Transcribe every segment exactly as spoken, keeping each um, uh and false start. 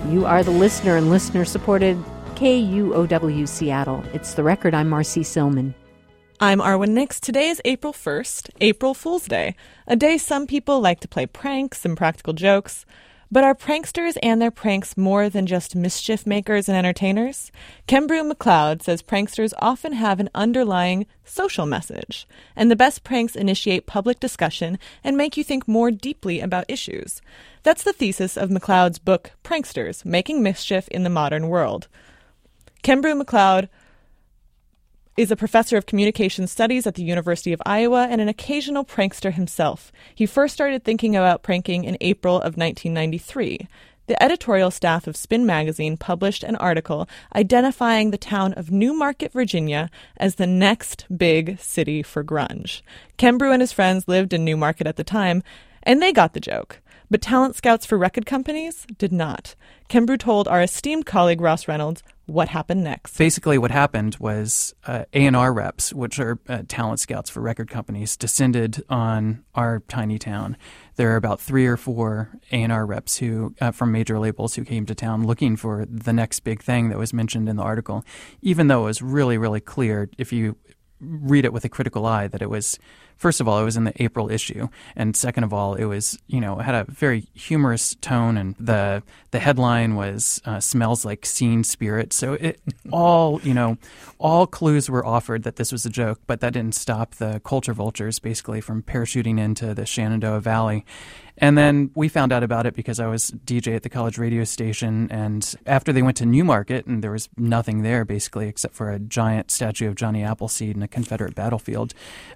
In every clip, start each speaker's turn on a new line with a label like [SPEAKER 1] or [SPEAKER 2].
[SPEAKER 1] You are the listener and listener-supported K U O W Seattle. It's The Record. I'm Marcy Silman.
[SPEAKER 2] I'm Arwen Nix. Today is April first, April Fool's Day, a day some people like to play pranks and practical jokes. But are pranksters and their pranks more than just mischief makers and entertainers? Kembrew McLeod says pranksters often have an underlying social message, and the best pranks initiate public discussion and make you think more deeply about issues. That's the thesis of McLeod's book, Pranksters, Making Mischief in the Modern World. Kembrew McLeod is a professor of communication studies at the University of Iowa and an occasional prankster himself. He first started thinking about pranking in April of nineteen ninety-three. The editorial staff of Spin Magazine published an article identifying the town of Newmarket, Virginia, as the next big city for grunge. Kembrew and his friends lived in Newmarket at the time, and they got the joke. But talent scouts for record companies did not. Kembrew told our esteemed colleague Ross Reynolds what happened next.
[SPEAKER 3] Basically what happened was uh, A and R reps, which are uh, talent scouts for record companies, descended on our tiny town. There are about three or four A and R reps who, uh, from major labels who came to town looking for the next big thing that was mentioned in the article, even though it was really, really clear if you read it with a critical eye that it was, first of all, it was in the April issue, and second of all, it was, you know, it had a very humorous tone, and the the headline was uh, "Smells Like Scene Spirit." So it all, you know, all clues were offered that this was a joke, but that didn't stop the culture vultures basically from parachuting into the Shenandoah Valley. And then we found out about it because I was D J at the college radio station, and after they went to Newmarket, and there was nothing there basically except for a giant statue of Johnny Appleseed in a Confederate battlefield,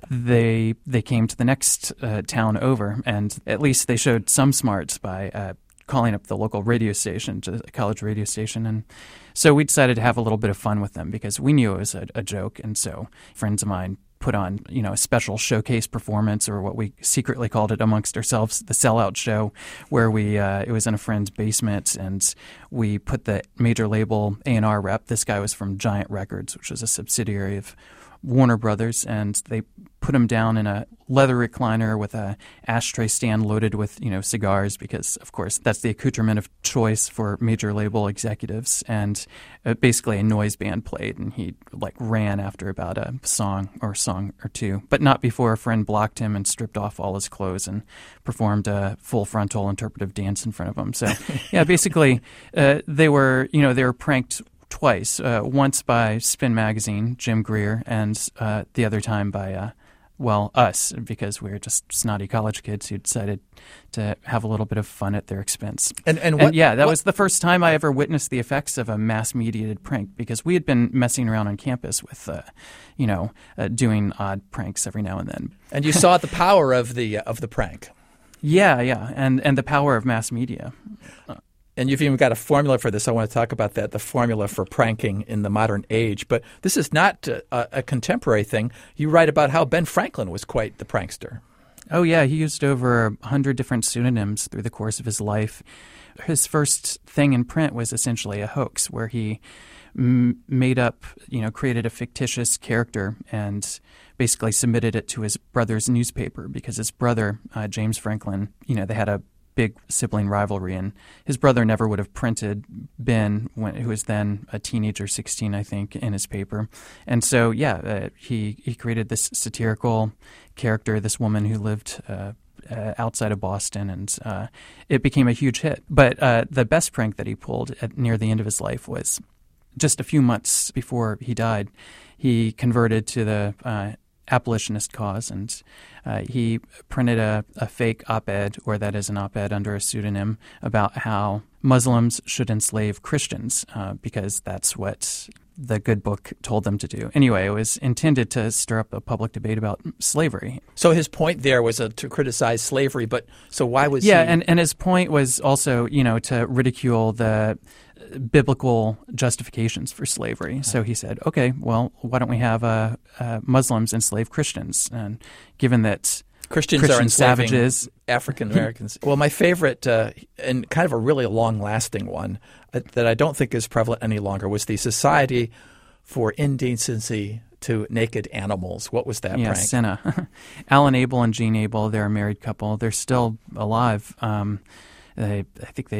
[SPEAKER 3] they they came to the next uh, town over, and at least they showed some smarts by uh, calling up the local radio station, to a college radio station. And so we decided to have a little bit of fun with them because we knew it was a, a joke, and so friends of mine put on, you know, a special showcase performance, or what we secretly called it amongst ourselves, the Sellout Show, where we uh, it was in a friend's basement, and we put the major label A and R rep. This guy was from Giant Records, which is a subsidiary of Warner Brothers, and they put him down in a leather recliner with a ashtray stand loaded with, you know, cigars, because of course that's the accoutrement of choice for major label executives. And uh, basically a noise band played, and he like ran after about a song or song or two, but not before a friend blocked him and stripped off all his clothes and performed a full frontal interpretive dance in front of him. So yeah, basically uh, they were, you know, they were pranked twice, uh, once by Spin Magazine, Jim Greer, and uh, the other time by, uh, well, us, because we were just snotty college kids who decided to have a little bit of fun at their expense.
[SPEAKER 4] And, and, what,
[SPEAKER 3] and yeah, that
[SPEAKER 4] what?
[SPEAKER 3] was the first time I ever witnessed the effects of a mass-mediated prank, because we had been messing around on campus with, uh, you know, uh, doing odd pranks every now and then.
[SPEAKER 4] And you saw the power of the uh, of the prank.
[SPEAKER 3] Yeah, yeah, and, and the power of mass media. Uh,
[SPEAKER 4] And you've even got a formula for this. I want to talk about that, the formula for pranking in the modern age. But this is not a, a contemporary thing. You write about how Ben Franklin was quite the prankster.
[SPEAKER 3] Oh, yeah. He used over a hundred different pseudonyms through the course of his life. His first thing in print was essentially a hoax where he m- made up, you know, created a fictitious character and basically submitted it to his brother's newspaper, because his brother, uh, James Franklin, you know, they had a big sibling rivalry, and his brother never would have printed Ben, when, who was then a teenager, sixteen, I think, in his paper. And so, yeah, uh, he, he created this satirical character, this woman who lived uh, uh, outside of Boston, and uh, it became a huge hit. But uh, the best prank that he pulled at near the end of his life was just a few months before he died. He converted to the uh, abolitionist cause, and uh, he printed a, a fake op-ed, or that is an op-ed under a pseudonym, about how Muslims should enslave Christians uh, because that's what the good book told them to do. Anyway, it was intended to stir up a public debate about slavery.
[SPEAKER 4] So his point there was uh, to criticize slavery, but so why was
[SPEAKER 3] yeah,
[SPEAKER 4] he...
[SPEAKER 3] and, and his point was also, you know, to ridicule the biblical justifications for slavery. Okay. So he said, okay, well, why don't we have uh, uh, Muslims enslave Christians? And given that
[SPEAKER 4] Christians
[SPEAKER 3] Christian
[SPEAKER 4] are enslaving
[SPEAKER 3] savages,
[SPEAKER 4] African Americans. Well, my favorite, uh, and kind of a really long-lasting one uh, that I don't think is prevalent any longer, was the Society for Indecency to Naked Animals. What was that
[SPEAKER 3] yeah,
[SPEAKER 4] prank?
[SPEAKER 3] Senna. Alan Abel and Jean Abel, they're a married couple. They're still alive. Um, they, I think they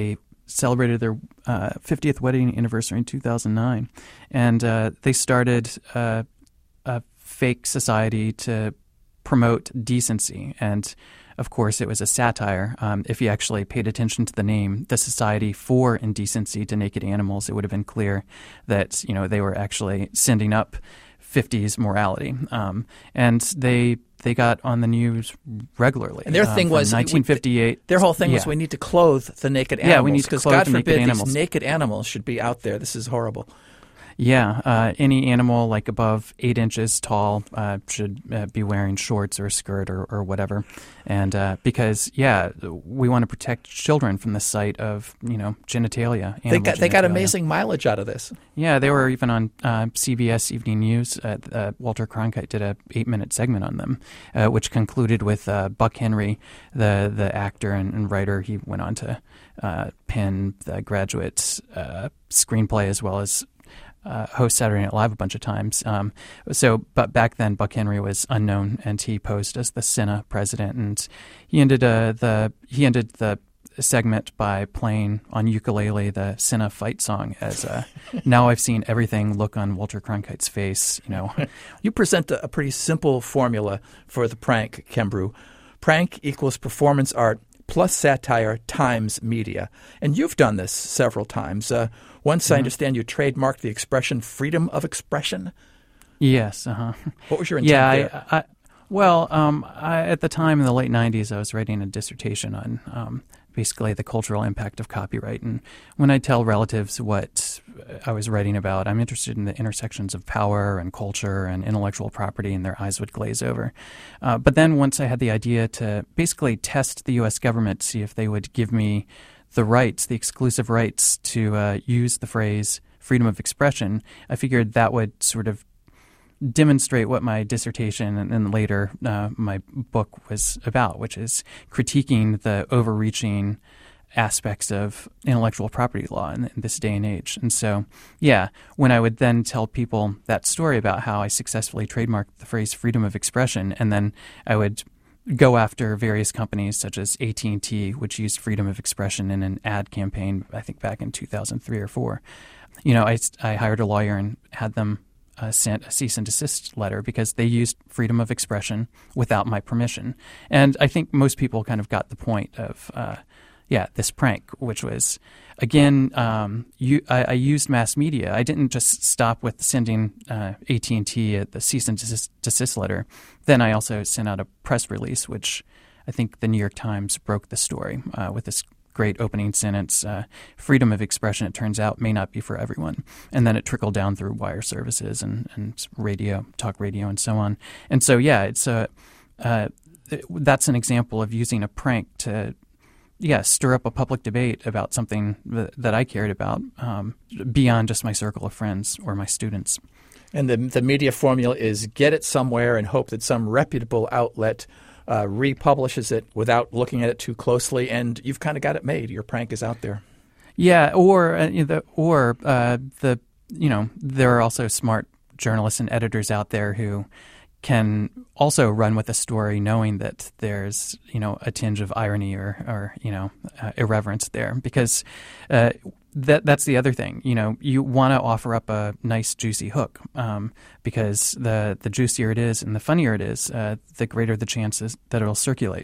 [SPEAKER 3] celebrated their uh, fiftieth wedding anniversary in two thousand nine. And uh, they started uh, a fake society to promote decency. And of course, it was a satire. Um, if you actually paid attention to the name, the Society for Indecency to Naked Animals, it would have been clear that, you know, they were actually sending up fifties morality. Um, and they they got on the news regularly.
[SPEAKER 4] And their thing
[SPEAKER 3] um,
[SPEAKER 4] was
[SPEAKER 3] nineteen fifty-eight.
[SPEAKER 4] Their whole thing
[SPEAKER 3] yeah.
[SPEAKER 4] was we need to clothe the naked animals.
[SPEAKER 3] Yeah, we need to
[SPEAKER 4] because
[SPEAKER 3] clothe
[SPEAKER 4] God
[SPEAKER 3] the naked
[SPEAKER 4] forbid
[SPEAKER 3] animals.
[SPEAKER 4] these naked animals should be out there. This is horrible.
[SPEAKER 3] Yeah, uh, any animal like above eight inches tall uh, should uh, be wearing shorts or a skirt or, or whatever. And uh, because, yeah, we want to protect children from the sight of, you know, genitalia.
[SPEAKER 4] They got, they got
[SPEAKER 3] genitalia.
[SPEAKER 4] amazing mileage out of this.
[SPEAKER 3] Yeah, they were even on uh, C B S Evening News. Uh, uh, Walter Cronkite did a eight-minute segment on them, uh, which concluded with uh, Buck Henry, the, the actor and, and writer. He went on to uh, pen the Graduate uh, screenplay as well as Uh, host Saturday Night Live a bunch of times. Um, so, but back then, Buck Henry was unknown, and he posed as the Senate president, and he ended uh, the he ended the segment by playing on ukulele the Senna fight song. As uh, now I've seen everything look on Walter Cronkite's face. You know,
[SPEAKER 4] you present a, a pretty simple formula for the prank, Kembrew. Prank equals performance art plus satire times media. And you've done this several times. Uh, once mm-hmm. I understand you trademarked the expression freedom of expression.
[SPEAKER 3] Yes. Uh-huh.
[SPEAKER 4] What was your intent
[SPEAKER 3] yeah,
[SPEAKER 4] there?
[SPEAKER 3] I, I, well, um, I, at the time in the late nineties, I was writing a dissertation on um, basically the cultural impact of copyright. And when I tell relatives what I was writing about, I'm interested in the intersections of power and culture and intellectual property, and their eyes would glaze over. Uh, but then once I had the idea to basically test the U S government to see if they would give me the rights, the exclusive rights to uh, use the phrase freedom of expression, I figured that would sort of demonstrate what my dissertation and, and later uh, my book was about, which is critiquing the overreaching aspects of intellectual property law in, in this day and age. And so, yeah, when I would then tell people that story about how I successfully trademarked the phrase freedom of expression, and then I would go after various companies such as A T and T, which used freedom of expression in an ad campaign, I think back in two thousand three or four. You know, I, I hired a lawyer and had them Uh, sent a cease and desist letter because they used freedom of expression without my permission. And I think most people kind of got the point of, uh, yeah, this prank, which was, again, um, you, I, I used mass media. I didn't just stop with sending uh, A T and T at the cease and desist, desist letter. Then I also sent out a press release, which I think the New York Times broke the story uh, with this great opening sentence, uh, freedom of expression, it turns out, may not be for everyone. And then it trickled down through wire services and, and radio, talk radio, and so on. And so, yeah, it's a, uh, that's an example of using a prank to, yeah, stir up a public debate about something that, that I cared about um, beyond just my circle of friends or my students.
[SPEAKER 4] And the, the media formula is get it somewhere and hope that some reputable outlet Uh, republishes it without looking at it too closely, and you've kind of got it made. Your prank is out there.
[SPEAKER 3] Yeah, or uh, you know, the, or uh, the you know there are also smart journalists and editors out there who can also run with a story knowing that there's you know a tinge of irony or or you know uh, irreverence there, because uh, that that's the other thing. You know, you want to offer up a nice juicy hook um, because the the juicier it is and the funnier it is, uh, the greater the chances that it'll circulate.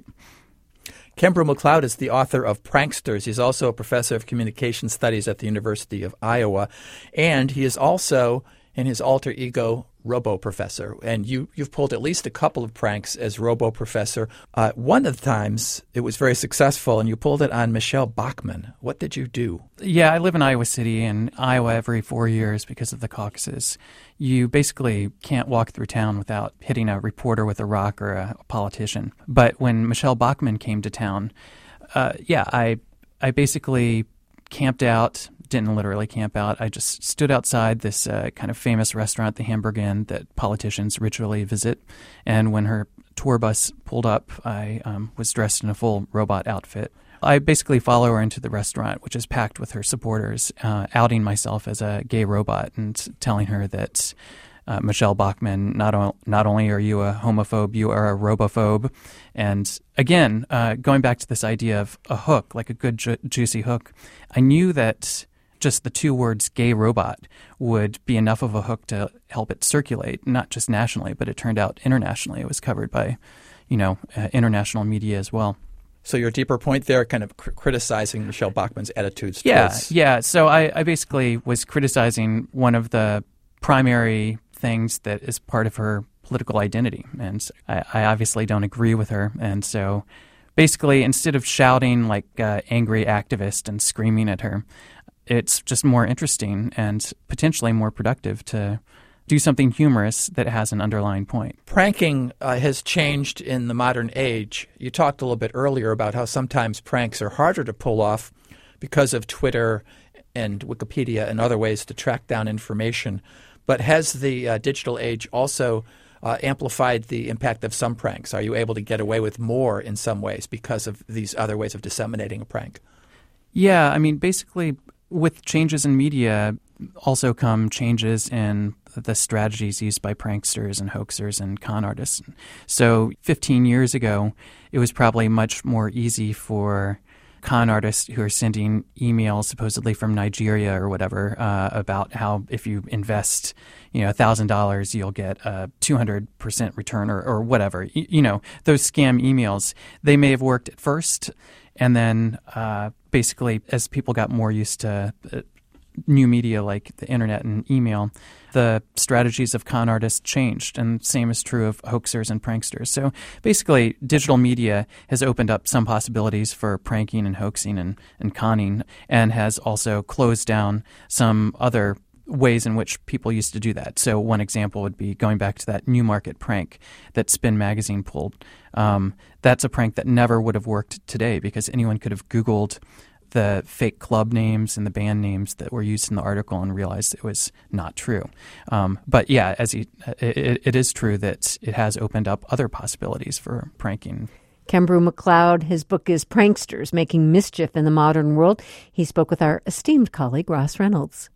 [SPEAKER 4] Kembrew McLeod is the author of Pranksters. He's also a professor of communication studies at the University of Iowa, and he is also, in his alter ego, Robo Professor. And you, you've pulled at least a couple of pranks as Robo Professor. Uh, one of the times it was very successful, and you pulled it on Michelle Bachmann. What did you do?
[SPEAKER 3] Yeah, I live in Iowa City, and Iowa every four years because of the caucuses. You basically can't walk through town without hitting a reporter with a rock or a, a politician. But when Michelle Bachmann came to town, uh, yeah, I I basically camped out. Didn't literally camp out. I just stood outside this uh, kind of famous restaurant, the Hamburg Inn, that politicians ritually visit. And when her tour bus pulled up, I um, was dressed in a full robot outfit. I basically follow her into the restaurant, which is packed with her supporters, uh, outing myself as a gay robot and telling her that uh, Michelle Bachmann, not, o- not only are you a homophobe, you are a robophobe. And again, uh, going back to this idea of a hook, like a good, ju- juicy hook, I knew that just the two words gay robot would be enough of a hook to help it circulate, not just nationally, but it turned out internationally. It was covered by, you know, uh, international media as well.
[SPEAKER 4] So your deeper point there, kind of cr- criticizing Michelle Bachmann's attitudes
[SPEAKER 3] Yeah,
[SPEAKER 4] towards...
[SPEAKER 3] yeah. So I, I basically was criticizing one of the primary things that is part of her political identity. And I, I obviously don't agree with her. And so basically, instead of shouting like uh, angry activist and screaming at her, it's just more interesting and potentially more productive to do something humorous that has an underlying point.
[SPEAKER 4] Pranking uh, has changed in the modern age. You talked a little bit earlier about how sometimes pranks are harder to pull off because of Twitter and Wikipedia and other ways to track down information. But has the uh, digital age also uh, amplified the impact of some pranks? Are you able to get away with more in some ways because of these other ways of disseminating a prank?
[SPEAKER 3] Yeah, I mean, basically, with changes in media also come changes in the strategies used by pranksters and hoaxers and con artists. So fifteen years ago, it was probably much more easy for con artists who are sending emails supposedly from Nigeria or whatever uh, about how if you invest, you know, one thousand dollars, you'll get a two hundred percent return or, or whatever. You, you know, those scam emails, they may have worked at first, and then uh, basically as people got more used to uh, new media like the internet and email, the strategies of con artists changed, and same is true of hoaxers and pranksters. So basically, digital media has opened up some possibilities for pranking and hoaxing and, and conning, and has also closed down some other ways in which people used to do that. So one example would be going back to that Newmarket prank that Spin Magazine pulled. Um, that's a prank that never would have worked today because anyone could have Googled the fake club names and the band names that were used in the article and realized it was not true. Um, but yeah, as he, it, it is true that it has opened up other possibilities for pranking.
[SPEAKER 1] Kembrew McLeod, his book is Pranksters, Making Mischief in the Modern World. He spoke with our esteemed colleague, Ross Reynolds.